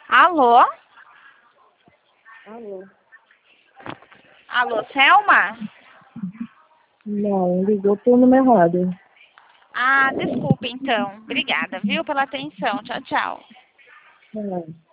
Alô? Alô? Alô, Selma? Não, ligou pro número errado. Ah, desculpa então. Obrigada, viu, pela atenção. Tchau, tchau. É.